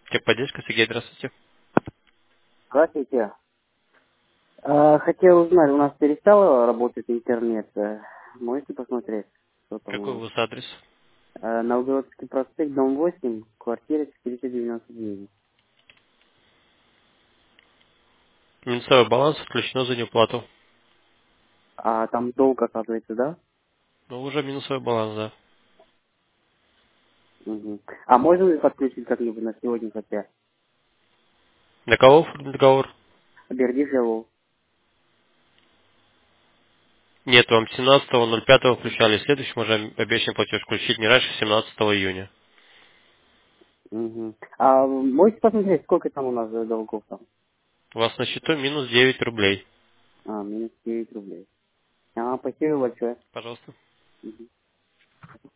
Техподдержка, Сергей, здравствуйте. Здравствуйте. Хотел узнать, у нас перестал работать интернет. Можете посмотреть, что там у Какой у нас? вас адрес? Новгородский проспект, дом 8, квартира 499. Минусовой баланс отключено за неуплату. А там долг, оказывается, да? Ну, уже минусовой баланс, да. Угу. А можно ли подключить как-нибудь на сегодня хотя? Для кого оформлен договор? Бердишеву. Нет, вам 17.05 включали. Следующий можем обещанный платеж включить не раньше 17 июня. Угу. А можете посмотреть, сколько там у нас долгов там? У вас на счету минус 9 рублей. Минус 9 рублей. Спасибо большое. Пожалуйста. Мгм.